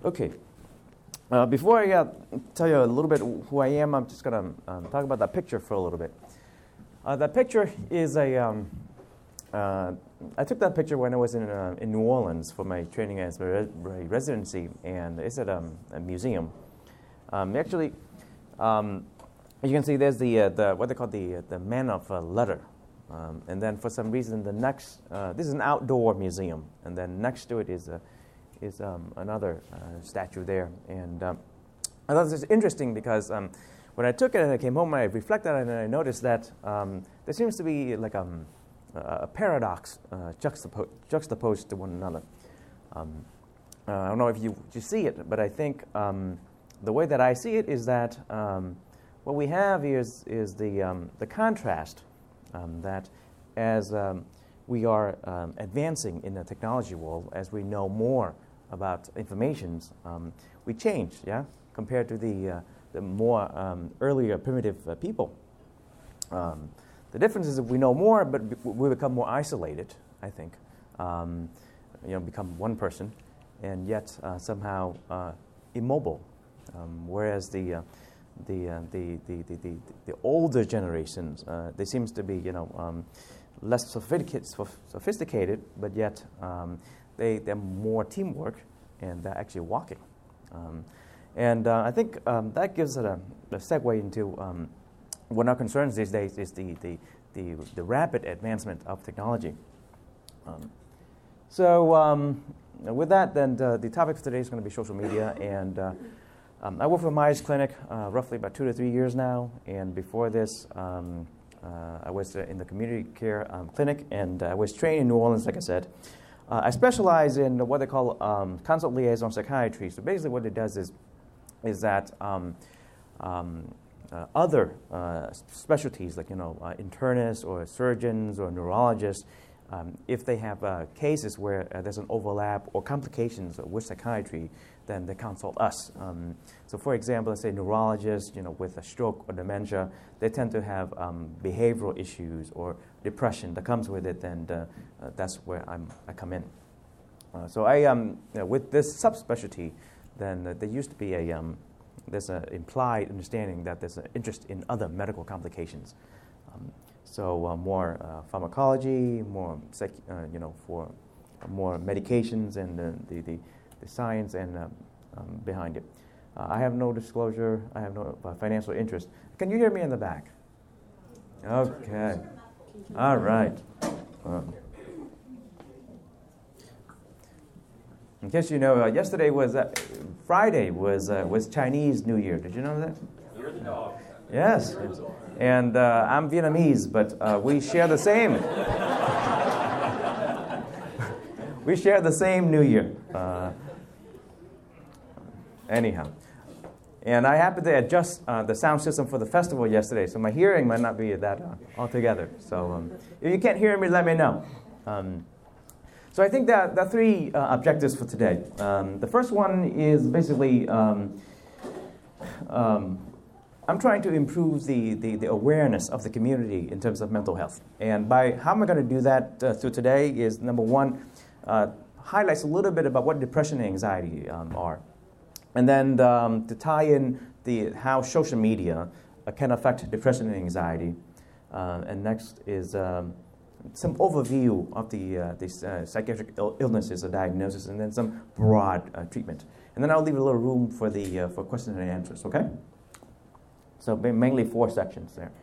Okay. Before I tell you a little bit who I am, I'm just going to talk about that picture for a little bit. That picture is I took that picture when I was in New Orleans for my training as a residency, and it's at a museum. Actually, as you can see, there's the what they call the Man of Letter. And then for some reason, the next, this is an outdoor museum, and then next to it is another statue there. And I thought this was interesting because when I took it and I came home, I reflected on it and I noticed that there seems to be like a paradox juxtaposed to one another. I don't know if you see it, but I think the way that I see it is that what we have is the contrast that as we are advancing in the technology world, as we know more about informations, we change, yeah, compared to the more earlier primitive people. The difference is that we know more, but we become more isolated, I think. Become one person, and yet somehow immobile. Whereas the older generations, they seems to be less sophisticated, but yet they're more teamwork, and they're actually walking. I think that gives it a segue into what our concerns these days is the rapid advancement of technology. With that, then the topic for today is going to be social media, and I work for Myers Clinic roughly about 2 to 3 years now, and before this I was in the community care clinic, and I was trained in New Orleans, like I said. I specialize in what they call consult liaison psychiatry. So basically what it does is that other specialties like internists or surgeons or neurologists, if they have cases where there's an overlap or complications with psychiatry, then they consult us. So for example, let's say neurologists, with a stroke or dementia, they tend to have behavioral issues or depression that comes with it, and that's where I come in. So with this subspecialty, then there used to be there's an implied understanding that there's an interest in other medical complications. More pharmacology, more for more medications and the science and behind it. I have no disclosure. I have no financial interest. Can you hear me in the back? Okay. All right. In case you know, yesterday was Friday was Chinese New Year. Did you know that? You're the dog. Yes. And I'm Vietnamese, but we share the same. We share the same New Year. Anyhow. And I happened to adjust the sound system for the festival yesterday, so my hearing might not be that altogether. So if you can't hear me, let me know. So I think that there are 3 objectives for today. The first one is basically I'm trying to improve the awareness of the community in terms of mental health. And by how am I going to do that through today is, number one, highlights a little bit about what depression and anxiety are. And then to tie in how social media can affect depression and anxiety. And next is some overview of the psychiatric illnesses or diagnosis, and then some broad treatment. And then I'll leave a little room for for questions and answers, okay? So mainly 4 sections there.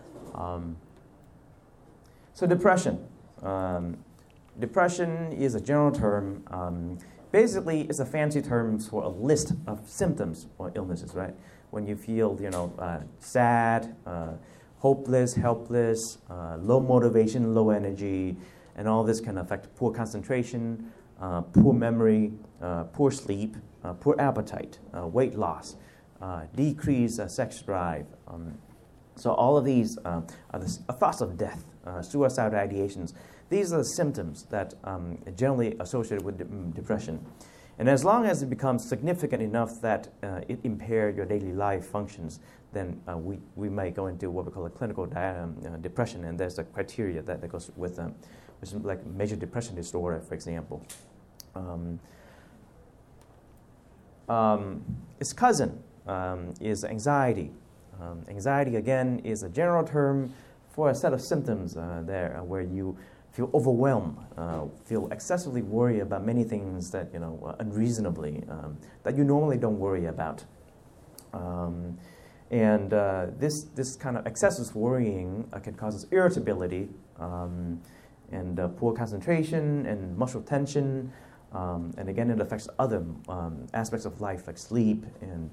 So depression. Depression is a general term. Basically, it's a fancy term for a list of symptoms or illnesses, right? When you feel, sad, hopeless, helpless, low motivation, low energy, and all this can affect poor concentration, poor memory, poor sleep, poor appetite, weight loss, decreased sex drive. So all of these are thoughts of death, suicidal ideations. These are the symptoms that are generally associated with depression. And as long as it becomes significant enough that it impairs your daily life functions, then we may go into what we call a clinical depression, and there's a criteria that goes with like major depression disorder, for example. its cousin is anxiety. Anxiety, again, is a general term for a set of symptoms where you feel overwhelmed, feel excessively worried about many things that, unreasonably, that you normally don't worry about. This kind of excessive worrying can cause irritability and poor concentration and muscle tension. And again, it affects other aspects of life like sleep and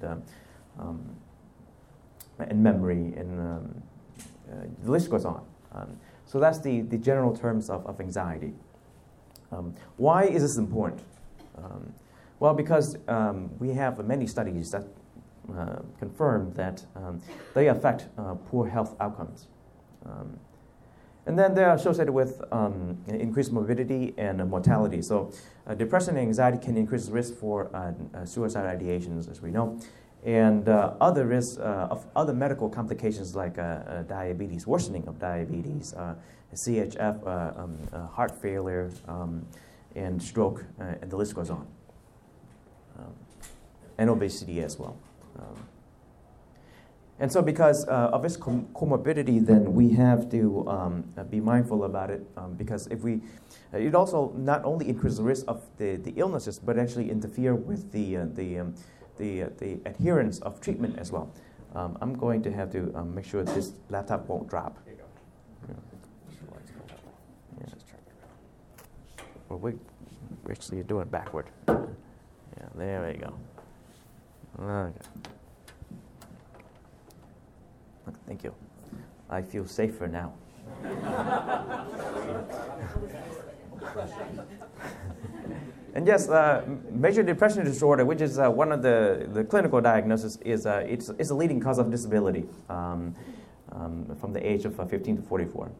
memory, and the list goes on. So that's the general terms of anxiety. Why is this important? Well, because we have many studies that confirm that they affect poor health outcomes. And then they're associated with increased morbidity and mortality. So depression and anxiety can increase the risk for suicide ideations, as we know, and other risks of other medical complications like diabetes, worsening of diabetes, CHF, heart failure, and stroke, and the list goes on. And obesity as well. And so because of its comorbidity, then we have to be mindful about it, because it also not only increases the risk of the illnesses, but actually interfere with the adherence of treatment as well. I'm going to have to make sure this laptop won't drop. Here you go. Yeah. Well, we're actually doing it backward. Yeah, there we go. Okay. Thank you. I feel safer now. And yes, major depression disorder, which is one of the clinical diagnoses, is it's a leading cause of disability from the age of 15 to 44.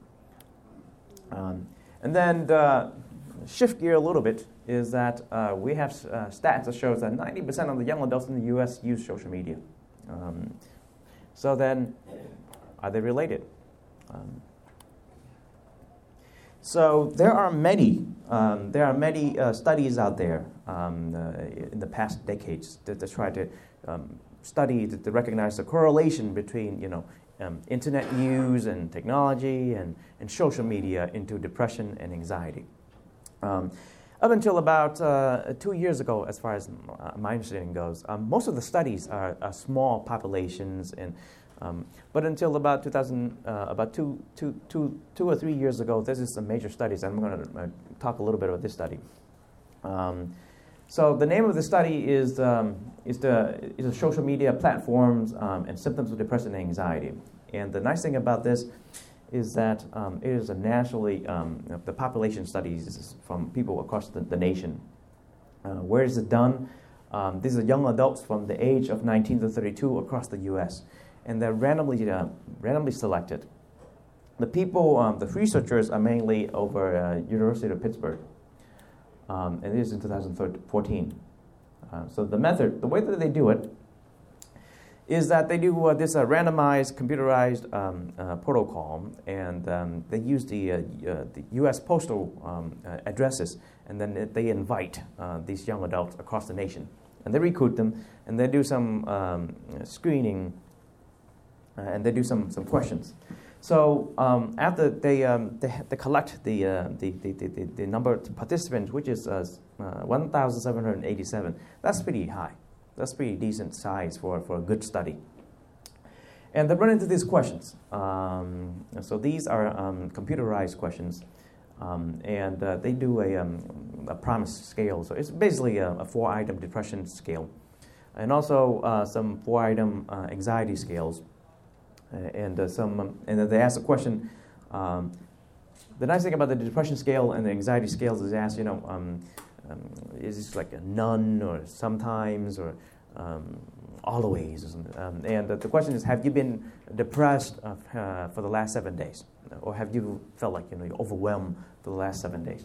And then shift gear a little bit is that we have stats that shows that 90% of the young adults in the U.S. use social media. So then, are they related? So there are many studies out there in the past decades that try to study to recognize the correlation between internet use and technology and social media into depression and anxiety. Up until about 2 years ago, as far as my understanding goes, most of the studies are small populations, but until about 2000, about two or 3 years ago, this is some major studies. I'm going to talk a little bit about this study. So the name of the study is the social media platforms and symptoms of depression and anxiety. And the nice thing about this is that it is a nationally, the population studies from people across the nation. Where is it done? These are young adults from the age of 19 to 32 across the U.S., and they're randomly selected. The people, the researchers are mainly over University of Pittsburgh, and it is in 2014. So the way that they do it is that they do this randomized, computerized protocol, and they use the U.S. postal addresses, and then they invite these young adults across the nation, and they recruit them, and they do some screening, and they do some questions. So after they collect the number of participants, which is 1,787, that's pretty high. That's pretty decent size for a good study. And they run into these questions. So these are computerized questions, and they do a PROMIS scale. So it's basically a 4-item depression scale, and also some 4-item anxiety scales, and then they ask a question. The nice thing about the depression scale and the anxiety scales is they ask, is this like a none or sometimes or always? Or something? And the question is, have you been depressed for the last 7 days? Or have you felt like you're overwhelmed for the last 7 days?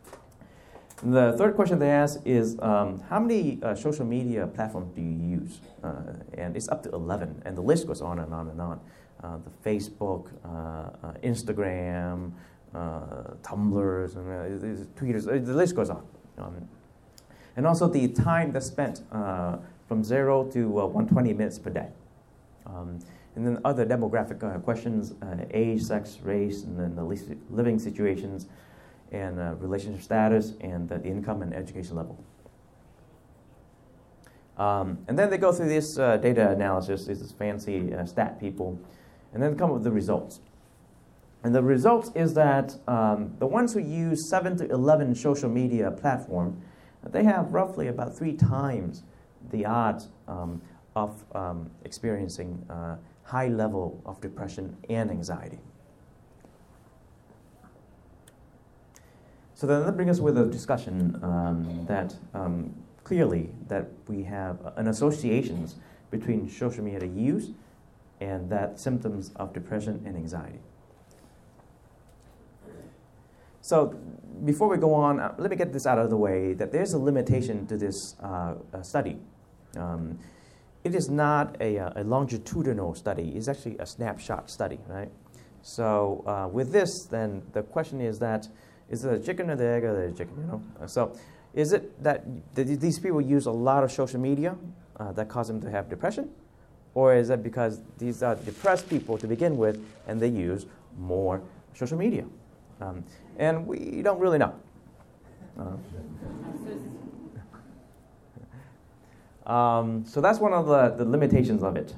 The third question they ask is, how many social media platforms do you use? And it's up to 11, and the list goes on and on and on. The Facebook, Instagram, Tumblr, Twitter, the list goes on. And also the time that's spent from 0 to 120 minutes per day. And then other demographic questions, age, sex, race, and then the living situations, and relationship status, and the income and education level. And then they go through this data analysis, this is fancy stat people, and then come up with the results. And the results is that the ones who use 7 to 11 social media platform, they have roughly about 3 times the odds of experiencing high level of depression and anxiety. So then that brings us with a discussion that clearly that we have an associations between social media use and that symptoms of depression and anxiety. So before we go on, let me get this out of the way, that there's a limitation to this study. It is not a longitudinal study. It's actually a snapshot study, right? So with this, then the question is that, is it a chicken or the egg or the chicken, you know? So is it that these people use a lot of social media that cause them to have depression? Or is it because these are depressed people to begin with and they use more social media? And we don't really know. So that's one of the limitations of it.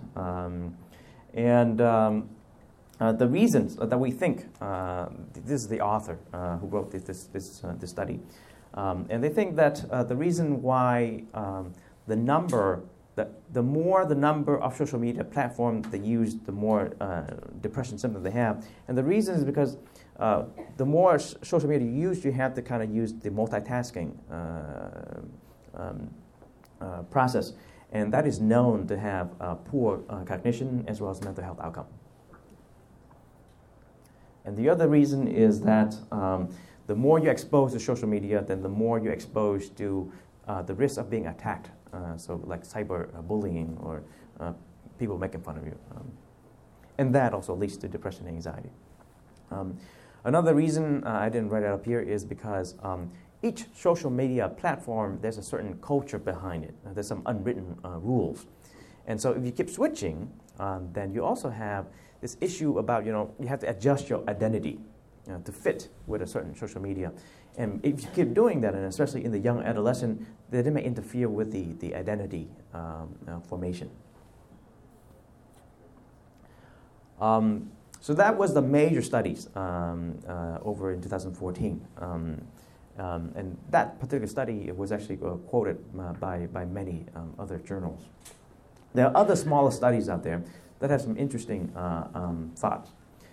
The reasons that we think, this is the author who wrote this study, and they think that the reason why the more the number of social media platforms they use, the more depression symptoms they have. And the reason is because the more social media you use, you have to kind of use the multitasking process. And that is known to have poor cognition as well as mental health outcome. And the other reason is that the more you're exposed to social media, then the more you're exposed to the risk of being attacked. So like cyber bullying or people making fun of you. And that also leads to depression and anxiety. Another reason I didn't write it up here is because each social media platform, there's a certain culture behind it. There's some unwritten rules. And so if you keep switching, then you also have this issue about, you have to adjust your identity to fit with a certain social media. And if you keep doing that, and especially in the young adolescent, then it may interfere with the identity formation. So that was the major studies over in 2014. And that particular study was actually quoted by many other journals. There are other smaller studies out there that have some interesting thoughts.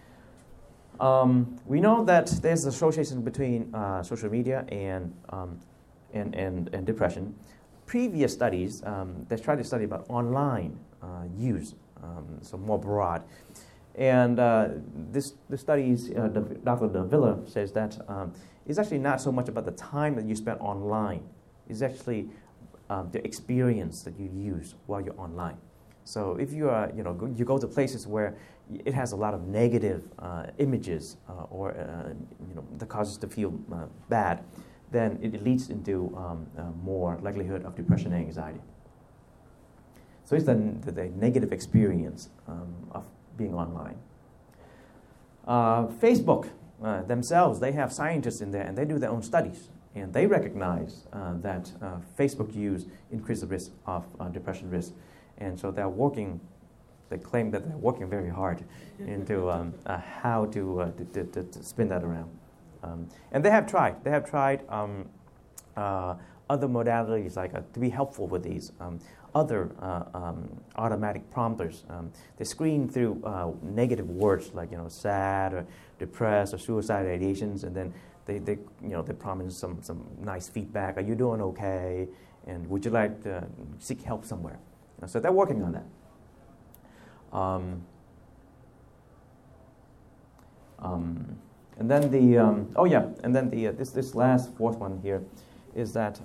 We know that there's an association between social media and depression. Previous studies they tried to study about online use, so more broad. And the studies, Dr. Davila says that it's actually not so much about the time that you spend online. It's actually the experience that you use while you're online. So if you are, you go to places where it has a lot of negative images or that causes to feel bad, then it leads into more likelihood of depression and anxiety. So it's the negative experience of being online. Facebook themselves, they have scientists in there and they do their own studies. And they recognize that Facebook use increases the risk of depression risk. And so they claim that they're working very hard into how to spin that around. And they have tried other modalities like to be helpful with these. Other automatic prompters. They screen through negative words like sad or depressed or suicide ideations, and then they promise some nice feedback. Are you doing okay? And would you like to seek help somewhere? So they're working on that. And then this last fourth one here is that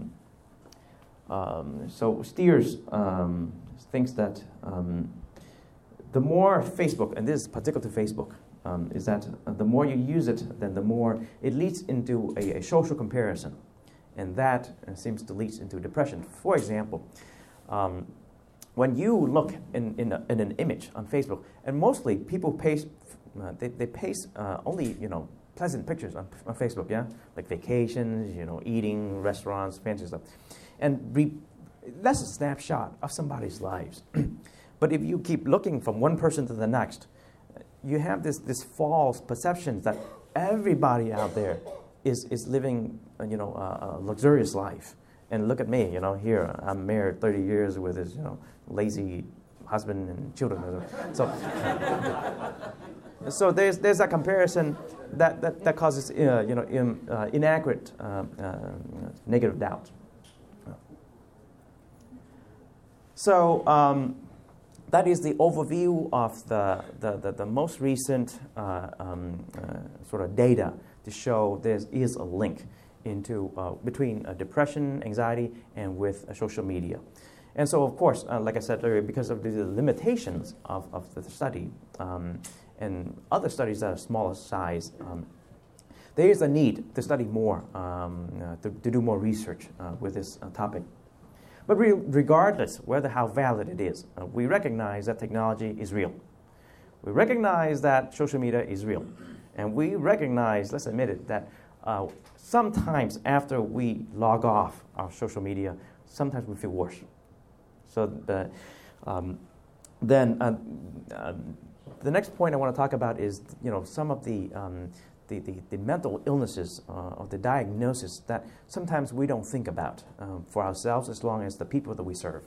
so Steers thinks that the more Facebook, and this is particular to Facebook, is that the more you use it, then the more it leads into a social comparison, and that seems to lead into depression. For example, when you look in an image on Facebook, and mostly people paste, they paste only pleasant pictures on Facebook, yeah, like vacations, eating, restaurants, fancy stuff, and that's a snapshot of somebody's lives. But if you keep looking from one person to the next, you have this false perception that everybody out there is living a luxurious life. And look at me, here I'm married 30 years with this lazy husband and children. So there's that comparison that causes inaccurate negative doubt. So that is the overview of the most recent sort of data to show there is a link between depression, anxiety, and with social media. And so, of course, like I said earlier, because of the limitations of the study and other studies that are smaller size, there is a need to study more, to do more research with this topic. But regardless whether how valid it is, we recognize that technology is real. We recognize that social media is real. And we recognize, let's admit it, that sometimes after we log off our social media, sometimes we feel worse. So then the next point I want to talk about is some of the mental illnesses or the diagnosis that sometimes we don't think about for ourselves as long as the people that we serve.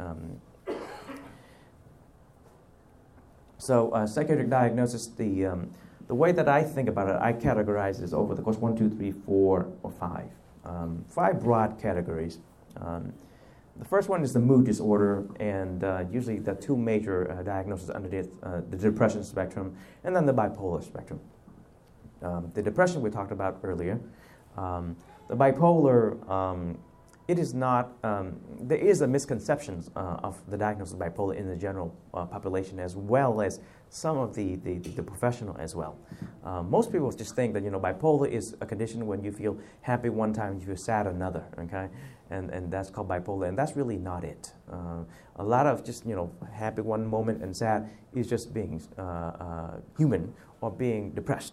So psychiatric diagnosis, the way that I think about it, I categorize this over the course 1, 2, 3, 4, or 5. 5 broad categories. The first one is the mood disorder, and usually the 2 major diagnoses underneath the depression spectrum, and then the bipolar spectrum. The depression we talked about earlier. The bipolar, it is not, there is a misconception of the diagnosis of bipolar in the general population, as well as some of the professional as well. Most people just think that bipolar is a condition when you feel happy one time and you feel sad another, okay? And that's called bipolar, and that's really not it. A lot of just happy one moment and sad is just being human or being depressed.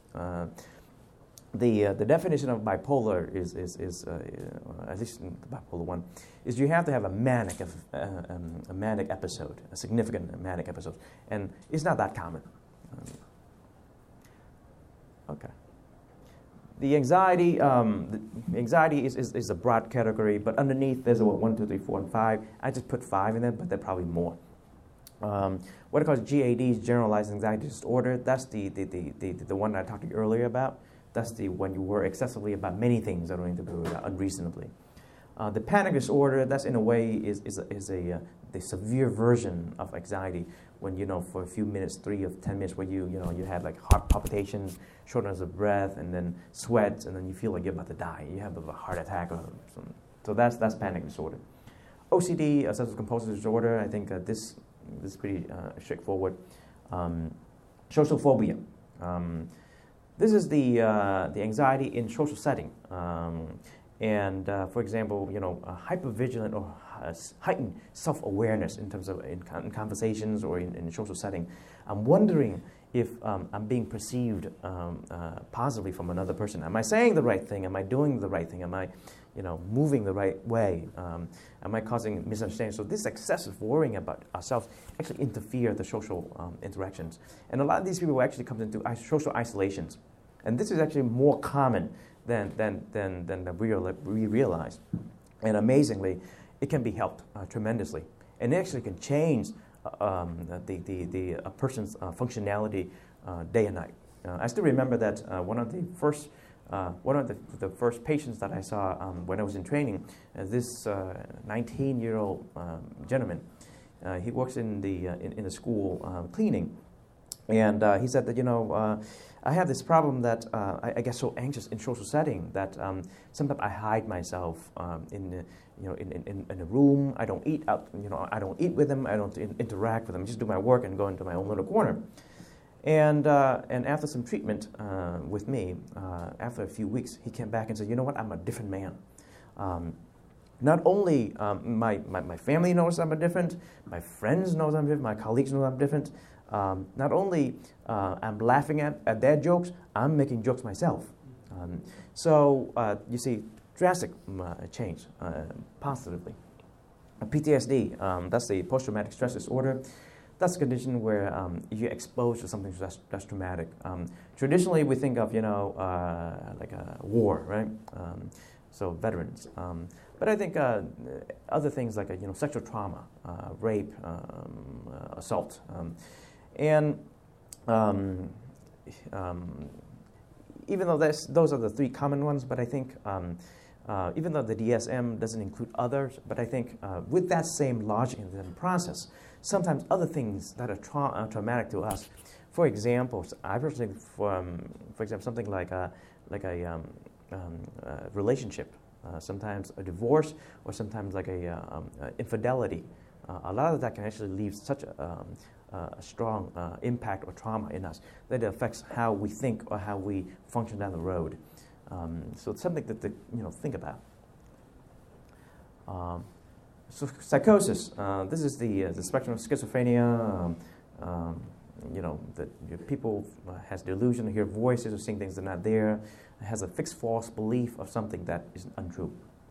The definition of bipolar is at least in the bipolar one, is you have to have a manic episode, a significant manic episode, and it's not that common. Okay. The anxiety is a broad category, but underneath there's 1, 2, 3, 4, and 5. I just put 5 in there, but there are probably more. What I call GAD is generalized anxiety disorder. That's the one I talked to you earlier about. That's the when you worry excessively about many things that are going to do unreasonably. The panic disorder, that's in a way is the severe version of anxiety when for a few minutes, 3 or 10 minutes, where you had like heart palpitations, shortness of breath, and then sweats, and then you feel like you're about to die. You have a heart attack or something. So that's panic disorder. OCD, obsessive compulsive disorder. I think this is pretty straightforward. Social phobia. This is the anxiety in social setting. For example, hypervigilant or heightened self-awareness in terms of in conversations or in social setting. I'm wondering if I'm being perceived positively from another person. Am I saying the right thing? Am I doing the right thing? Am I, moving the right way? Am I causing misunderstanding? So this excessive worrying about ourselves actually interfere the social interactions. And a lot of these people actually come into social isolations. And this is actually more common than we realize. And amazingly, it can be helped tremendously. And it actually can change a person's functionality day and night. I still remember that one of the first patients that I saw when I was in training, this 19-year-old gentleman, he works in the school cleaning, and he said that I have this problem that I get so anxious in social setting that sometimes I hide myself in a room. I don't eat out. I don't eat with them. I don't interact with them. Just do my work and go into my own little corner. And after some treatment with me, after a few weeks, he came back and said, "You know what? I'm a different man. not only my family knows I'm different, my friends know I'm different, my colleagues know I'm different. Not only I'm laughing at their jokes, I'm making jokes myself. So you see drastic change positively. PTSD, that's the post-traumatic stress disorder. That's a condition where you're exposed to something that's traumatic. Traditionally, we think of, like a war, right? So veterans. But I think other things like, sexual trauma, rape, assault. And even though those are the three common ones, but I think even though the DSM doesn't include others, but I think with that same logic and process, sometimes other things that are traumatic to us. For example, I personally think, for example, something like a relationship, sometimes a divorce, or sometimes like a infidelity. A lot of that can actually leave such a strong impact or trauma in us that it affects how we think or how we function down the road. So it's something to think about. So psychosis. This is the spectrum of schizophrenia. That people has delusion, hear voices, or seeing things that are not there. Has a fixed false belief of something that is untrue.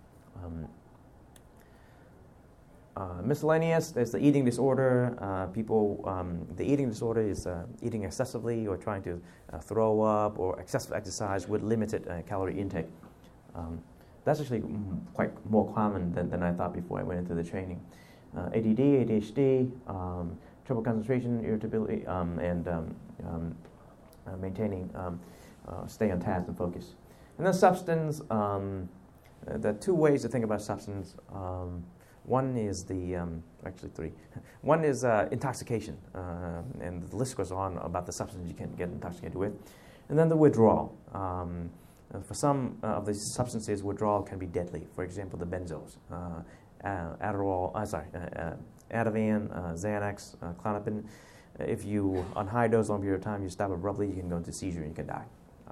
Miscellaneous, there's the eating disorder. The eating disorder is eating excessively or trying to throw up, or excessive exercise with limited calorie intake. That's actually quite more common than I thought before I went into the training. ADD, ADHD, trouble concentration, irritability, and maintaining, stay on task and focus. And then substance, there are two ways to think about substance. One is actually three. One is intoxication, and the list goes on about the substances you can get intoxicated with. And then the withdrawal. For some of these substances, withdrawal can be deadly. For example, the benzos, Ativan, Xanax, Klonopin. If you, on high dose long period of time, you stop abruptly, you can go into seizure and you can die.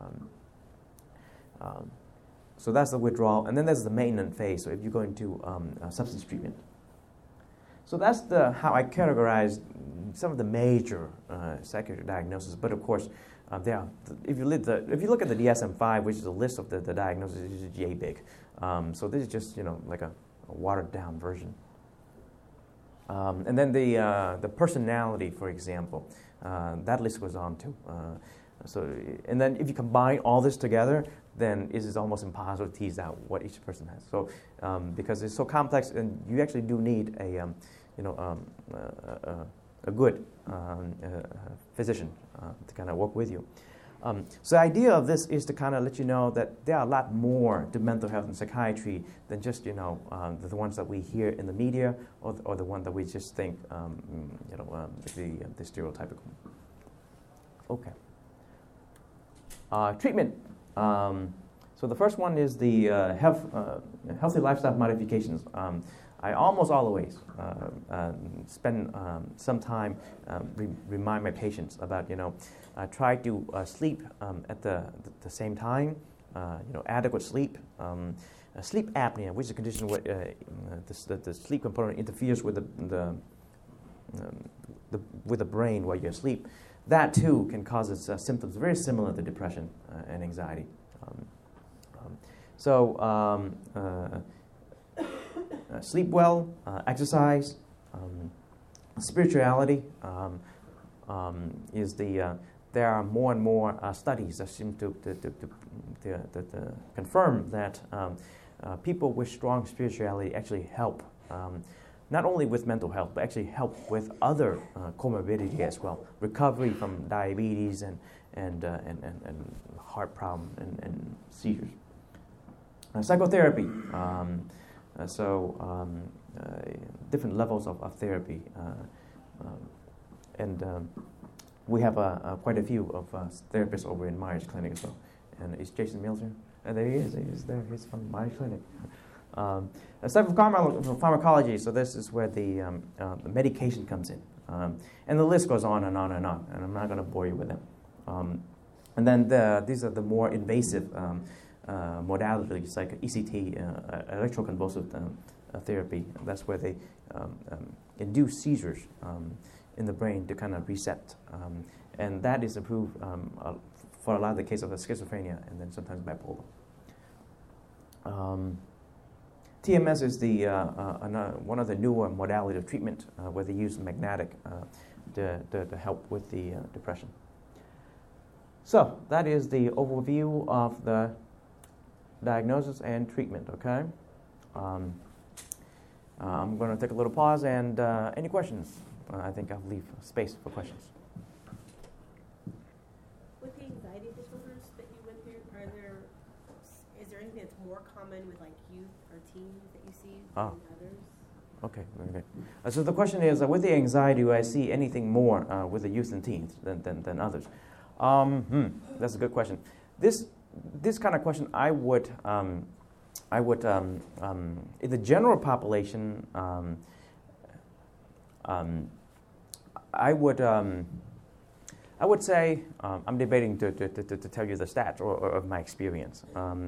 So that's the withdrawal. And then there's the maintenance phase. So if you go into substance treatment. So that's how I categorize some of the major psychiatric diagnoses. But of course, if you look at the DSM-5, which is a list of the diagnoses, it's just yay big. So this is just like a watered down version. And then the personality, for example, that list goes on too. And then if you combine all this together, then it is almost impossible to tease out what each person has. So because it's so complex, and you actually do need a good physician to kind of work with you. So the idea of this is to kind of let you know that there are a lot more to mental health and psychiatry than just the ones that we hear in the media, or the one that we just think the stereotypical. Okay. Treatment. So the first one is the healthy lifestyle modifications. I almost always spend some time remind my patients about try to sleep at the same time. Adequate sleep. Sleep apnea, which is a condition where the sleep component interferes with the brain while you're asleep. That too can cause symptoms very similar to depression and anxiety. Sleep well, exercise, spirituality is there are more and more studies that seem to confirm that people with strong spirituality actually help not only with mental health, but actually help with other comorbidity as well, recovery from diabetes and heart problem and seizures. Psychotherapy. Different levels of therapy, we have quite a few of therapists over in Myers Clinic as well. And is Jason Mills here? There he is. He's there. He's from Myers Clinic. Aside from pharmacology, so this is where the medication comes in, and the list goes on and on and on. And I'm not going to bore you with them. And then these are the more invasive modalities like ECT, electroconvulsive therapy. That's where they induce seizures in the brain to kind of reset. And that is approved for a lot of the cases of schizophrenia and then sometimes bipolar. TMS is the one of the newer modalities of treatment where they use magnetic to help with the depression. So that is the overview of the diagnosis and treatment, okay? I'm going to take a little pause and any questions? I think I'll leave space for questions. With the anxiety disorders that you went through, is there anything that's more common with like youth or teens that you see than others? Okay, very good. So the question is, with the anxiety, do I see anything more with the youth and teens than others? That's a good question. This kind of question, I would in the general population, I would say I'm debating to tell you the stats or of my experience,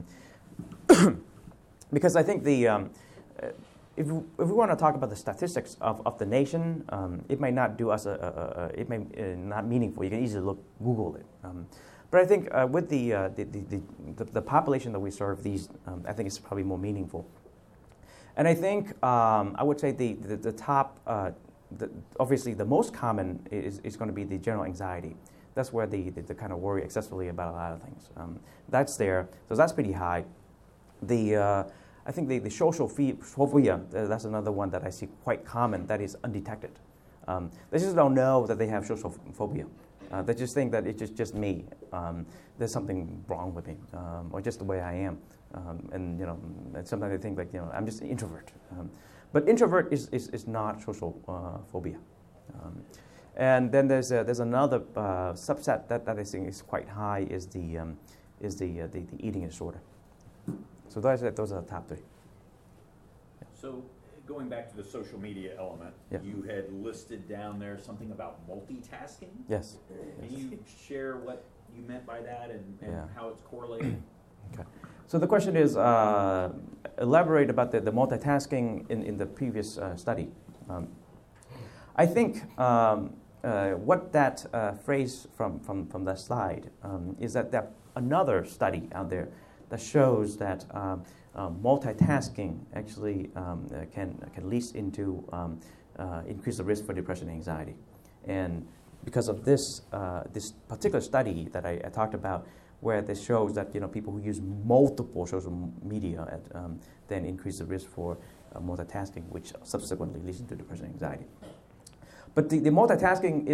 because I think the if we want to talk about the statistics of the nation, it may not do us it may not meaningful. You can easily Google it. But I think with the population that we serve, I think it's probably more meaningful. And I think I would say the top, obviously the most common is going to be the general anxiety. That's where they kind of worry excessively about a lot of things. That's there, so that's pretty high. I think the social phobia, that's another one that I see quite common that is undetected. They just don't know that they have social phobia. They just think that it's just me. There's something wrong with me, or just the way I am. And sometimes they think like I'm just an introvert. But introvert is not social phobia. And then there's another subset that I think is quite high is the eating disorder. So those are the top three. Yeah. So going back to the social media element, you had listed down there something about multitasking. Yes. Can you share what you meant by that and how it's correlated? Okay. So the question is, elaborate about the multitasking in the previous study. I think what that phrase from that slide is that there's another study out there that shows that multitasking actually can lead into increase the risk for depression and anxiety. And because of this particular study that I talked about, where this shows that people who use multiple social media then increase the risk for multitasking, which subsequently leads into depression and anxiety. But the multitasking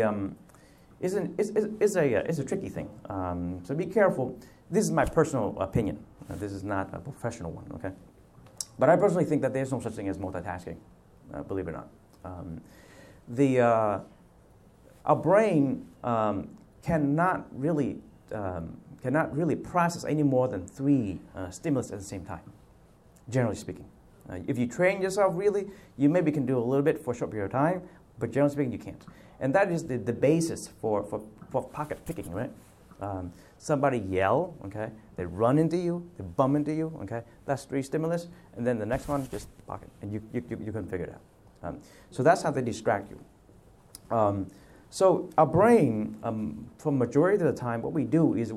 is a tricky thing. So be careful. This is my personal opinion. This is not a professional one, okay? But I personally think that there's no such thing as multitasking, believe it or not. Our brain cannot really process any more than 3 stimulus at the same time, generally speaking. If you train yourself really, you maybe can do a little bit for a short period of time, but generally speaking, you can't. And that is the basis for pocket picking, right? Somebody yell, okay? They run into you, they bump into you, okay? That's 3 stimulus, and then the next one, just pocket, and you can figure it out. So that's how they distract you. So our brain, for majority of the time, what we do is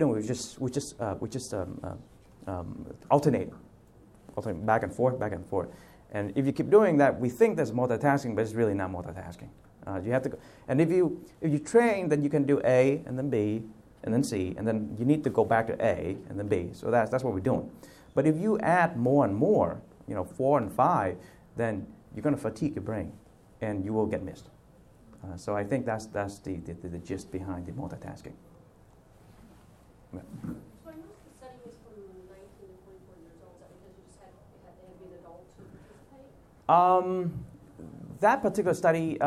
alternate back and forth. And if you keep doing that, we think there's multitasking, but it's really not multitasking. You have to go, and if you train, then you can do A and then B and then C, and then you need to go back to A and then B. So that's what we're doing. But if you add more and more, 4 and 5, then you're going to fatigue your brain, and you will get missed. So I think that's the gist behind the multitasking. Yeah. So I know the study was from 19 to 24 years old. Is that because you just had to be an adult to participate? That particular study,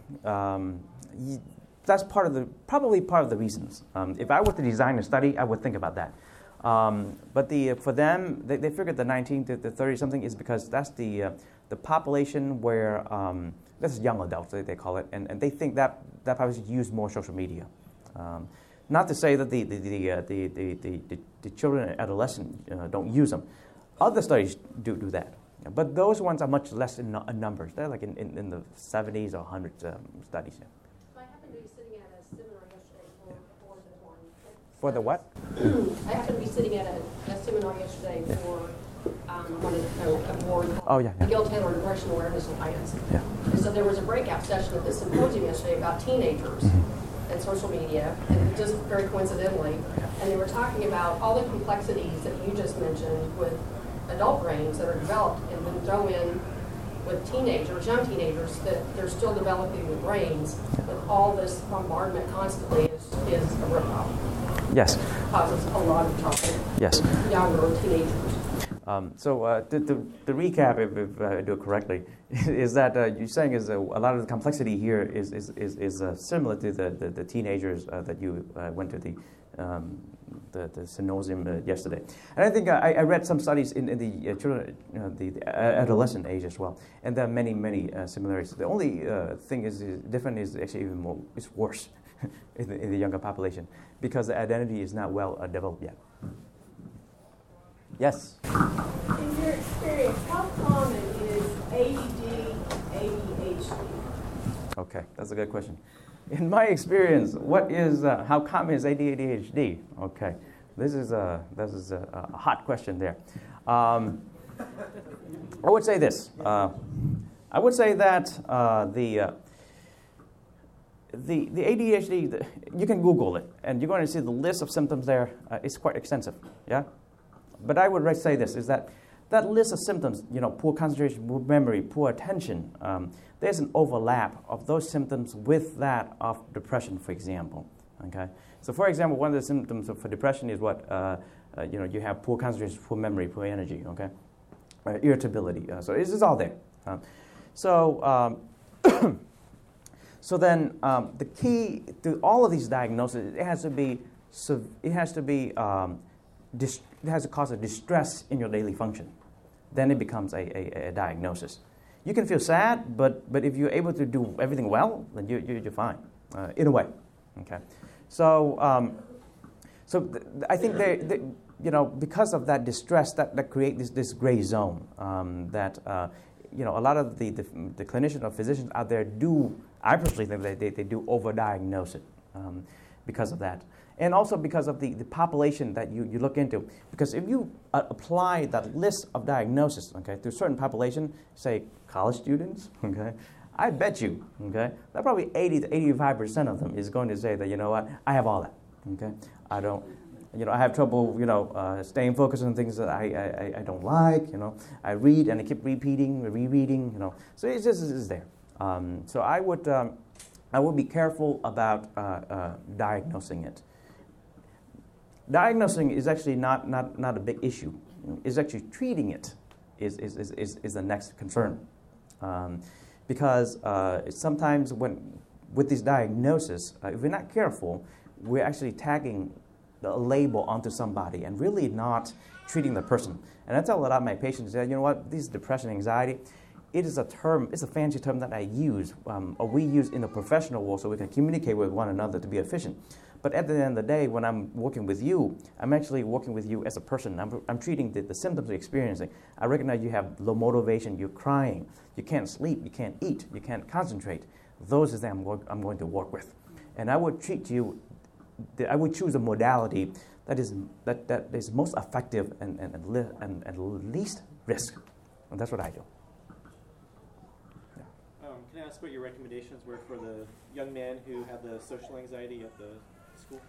that's probably part of the reasons. If I were to design a study, I would think about that. But for them, they figured the 19 to the 30 something is because that's the population where that's young adults they call it, and they think that population use more social media. Not to say that the children and adolescents don't use them. Other studies do that. But those ones are much less in numbers. They're like in the 70s or 100 studies. Yeah. So I happened to be sitting at a seminar yesterday for this one. For the what? I happened to be sitting at a seminar yesterday for one of the board called Oh, yeah. Gil Taylor Depression Awareness Alliance. Yeah. And so there was a breakout session at this symposium yesterday about teenagers and social media, and just very coincidentally, and they were talking about all the complexities that you just mentioned with adult brains that are developed, and then throw in with teenagers, young teenagers, that they're still developing their brains with all this bombardment constantly is a real problem. Yes. Causes a lot of trouble. Yes. Younger teenagers. So the recap, if I do it correctly, is that you're saying is a lot of the complexity here is similar to the teenagers that you went to the symposium yesterday. And I think I read some studies in the children, the adolescent age as well, and there are many similarities. The only thing is different is actually even more, it's worse in the younger population because the identity is not well developed yet. Yes? In your experience, how common is ADD, ADHD? Okay, that's a good question. In my experience, how common is ADHD? Okay, this is a hot question there. I would say this. I would say that the ADHD, you can Google it, and you're going to see the list of symptoms there. It's quite extensive. Yeah. But I would say this, is that list of symptoms, poor concentration, poor memory, poor attention, there's an overlap of those symptoms with that of depression, for example. Okay? So, for example, one of the symptoms for depression is what, you have poor concentration, poor memory, poor energy, okay? Irritability. So this is all there. So then the key to all of these diagnoses, it has to cause a distress in your daily function. Then it becomes a diagnosis. You can feel sad, but if you're able to do everything well, then you're fine, in a way. Okay, so I think they because of that distress that creates this gray zone that a lot of the clinicians or physicians out there I personally think they do overdiagnose it because of that. And also because of the population that you look into. Because if you apply that list of diagnoses, okay, to a certain population, say college students, okay, I bet you, okay, that probably 80 to 85% of them is going to say that, you know what, I have all that, okay. I don't, I have trouble, staying focused on things that I don't like, I read and I keep repeating, rereading, So it just is there. So I would be careful about diagnosing it. Diagnosing is actually not a big issue. It's actually treating it is the next concern, because sometimes with this diagnosis, if we're not careful, we're actually tagging a label onto somebody and really not treating the person. And I tell a lot of my patients that, this depression, anxiety, it is a term, it's a fancy term that I use, or we use in the professional world so we can communicate with one another to be efficient. But at the end of the day, when I'm working with you, I'm actually working with you as a person. I'm treating the symptoms you're experiencing. I recognize you have low motivation, you're crying, you can't sleep, you can't eat, you can't concentrate. Those are the things I'm going to work with. And I would I would choose a modality that is most effective and least risk. And that's what I do. Can I ask what your recommendations were for the young man who had the social anxiety at the school?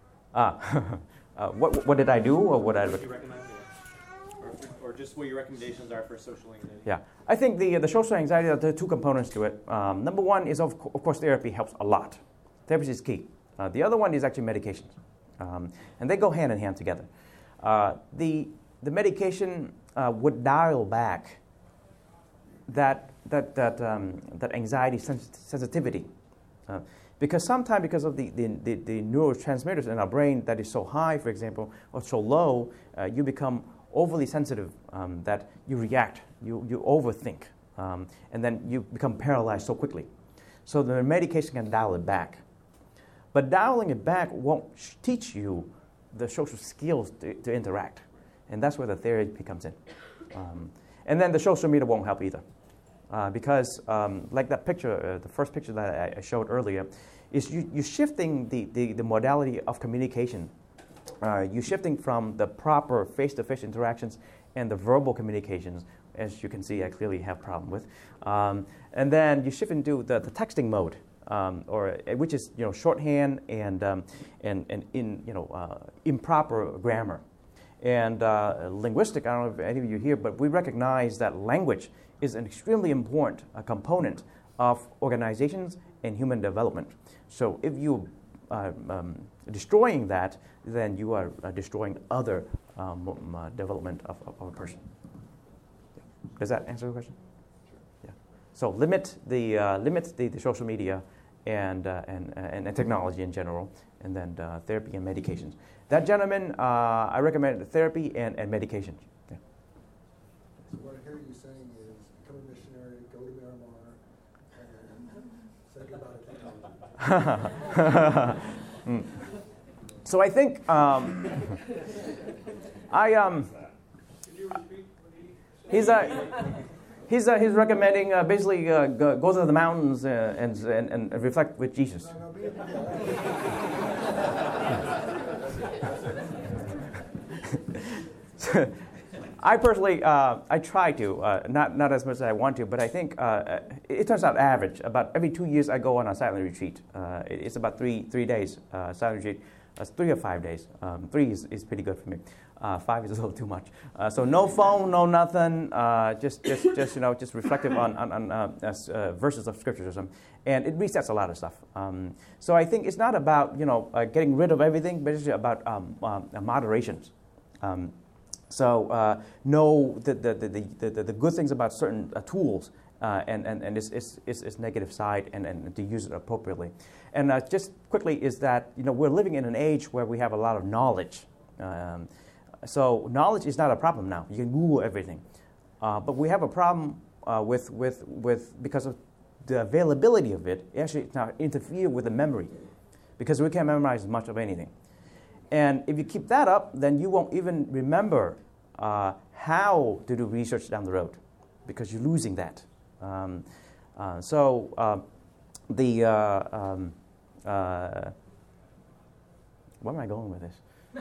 What did I do, or what I? What do you recommend, or just what your recommendations are for social anxiety? Yeah, I think the social anxiety, there are two components to it. Number one is of course therapy helps a lot. Therapy is key. The other one is actually medications, and they go hand in hand together. The medication would dial back that anxiety sensitivity. Because sometimes, because of the neurotransmitters in our brain that is so high, for example, or so low, you become overly sensitive, that you react, you overthink, and then you become paralyzed so quickly. So the medication can dial it back. But dialing it back won't teach you the social skills to interact. And that's where the therapy comes in. And then the social media won't help either. Because like that picture, the first picture that I showed earlier, is you're shifting the modality of communication. You're shifting from the proper face-to-face interactions and the verbal communications, as you can see I clearly have a problem with. And then you shift into the texting mode, which is shorthand and improper grammar. And linguistic, I don't know if any of you here, but we recognize that language is an extremely important component of organizations and human development. So if you destroying that, then you are destroying other development of a person. Does that answer the question? Sure. Yeah. So limit the social media and technology in general, and then therapy and medications. That gentleman, I recommend therapy and medication. Yeah. So what I hear you saying is become a missionary, go to Myanmar, and say goodbye to technology. So I think he's recommending basically go to the mountains and reflect with Jesus. I personally, I try to, not as much as I want to, but I think it turns out average. About every 2 years, I go on a silent retreat. It's about three days silent retreat. 3 or 5 days. 3 is pretty good for me. 5 is a little too much. So no phone, no nothing. Just reflective on verses of scriptures or something, and it resets a lot of stuff. So I think it's not about getting rid of everything, but it's about moderations. So know the good things about certain tools and its negative side, and to use it appropriately. And just quickly is that we're living in an age where we have a lot of knowledge. So knowledge is not a problem now. You can Google everything, but we have a problem with because of the availability of it. Actually, now interfere with the memory, because we can't memorize much of anything. And if you keep that up, then you won't even remember how to do research down the road, because you're losing that. Where am I going with this?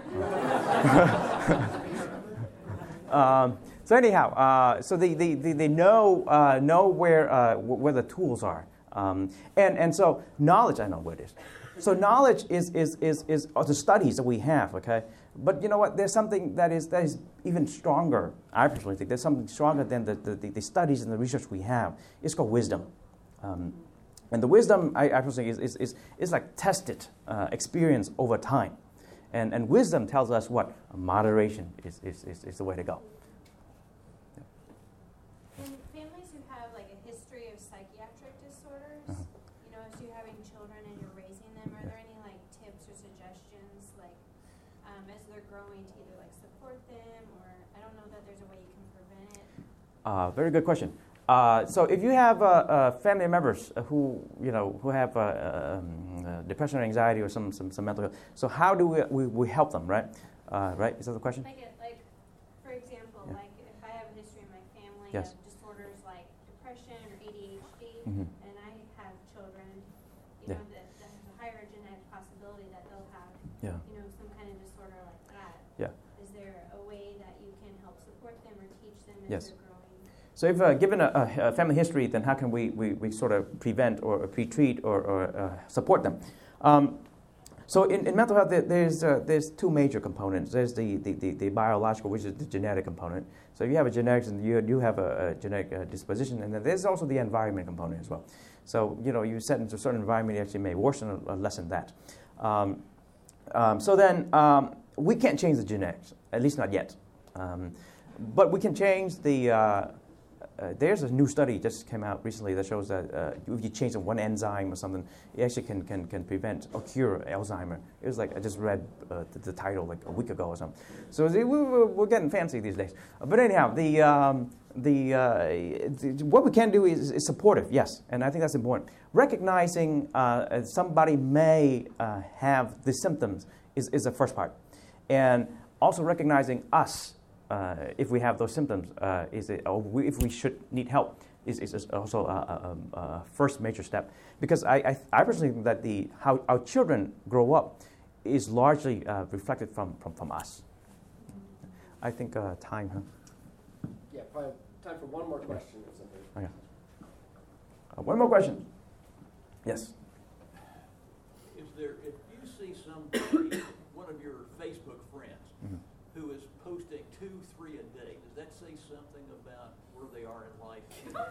So anyhow, so they know where the tools are, and so knowledge, I know where it is. So knowledge is the studies that we have, okay. But you know what? There's something that is even stronger. I personally think there's something stronger than the studies and the research we have. It's called wisdom, and the wisdom I personally think is like tested experience over time. And wisdom tells us what? Moderation is the way to go. Yeah. And families who have like a history of psychiatric disorders, as you're having children and you're raising them, are there any like tips or suggestions like as they're growing to either like support them, or I don't know that there's a way you can prevent it? Very good question. So if you have family members who have depression or anxiety or some mental health, so how do we help them, right? Right? Is that the question? Like for example, like if I have a history in my family Yes. of disorders like depression or ADHD, Mhm. and I have children, Yeah. that has a higher genetic possibility that they'll have, Yeah. some kind of disorder like that. Yeah. Is there a way that you can help support them or teach them as Yes. they're growing? So if given a family history, then how can we sort of prevent or pre-treat or support them? So in mental health, there's two major components. There's the biological, which is the genetic component. So you have a genetics and you do have a genetic disposition, and then there's also the environment component as well. So you set into a certain environment, you actually may worsen or lessen that. So then we can't change the genetics, at least not yet. But we can change the. There's a new study just came out recently that shows that if you change one enzyme or something, it actually can prevent or cure Alzheimer. It was like I just read the title like a week ago or something. So we're getting fancy these days. But anyhow, what we can do is supportive, yes, and I think that's important. Recognizing somebody may have the symptoms is the first part, and also recognizing us if we have those symptoms if we should need help is also a first major step. Because I personally think that how our children grow up is largely reflected from us. I think time, huh? Yeah, probably time for one more question or something. Okay. One more question. Yes. If you see somebody, one of your Facebook friends, who is posting 2-3 a day, does that say something about where they are in life?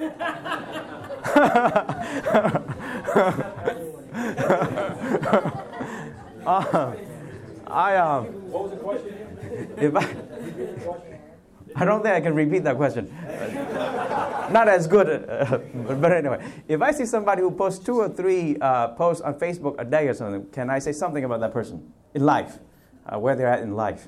What was the question? I don't think I can repeat that question. Not as good, but anyway. If I see somebody who posts 2 or 3 posts on Facebook a day or something, can I say something about that person in life, where they're at in life?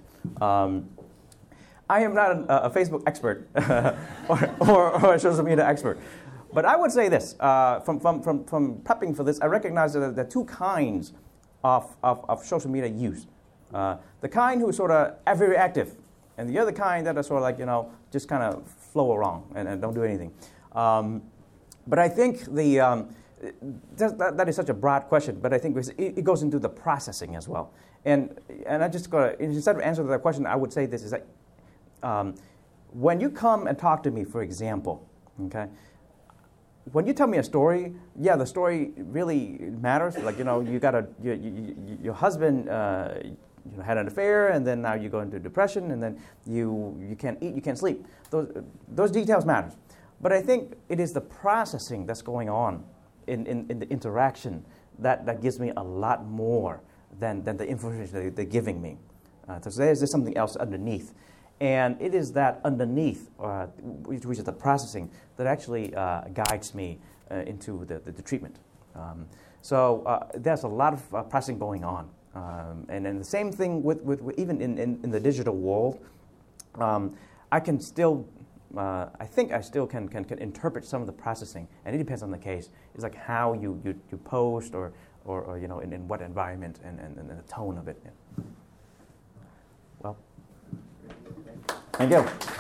I am not a Facebook expert or a social media expert, but I would say this: from prepping for this, I recognize that there are 2 kinds of social media use. The kind who is sort of very active, and the other kind that are sort of like, just kind of flow around and don't do anything. But I think that is such a broad question, but I think it goes into the processing as well. And I just got to, instead of answering that question, I would say this is that when you come and talk to me, for example, okay, when you tell me a story, yeah, the story really matters. Like, you got your husband had an affair, and then now you go into depression, and then you can't eat, you can't sleep. Those details matter. But I think it is the processing that's going on in the interaction that gives me a lot more than the information they're giving me. So there's something else underneath. And it is that underneath, which is the processing, that actually guides me into the treatment. So there's a lot of processing going on. And then the same thing with even in the digital world, I can still, I think I still can interpret some of the processing, and it depends on the case. It's like how you post or in what environment and the tone of it. Yeah. Well, thank you.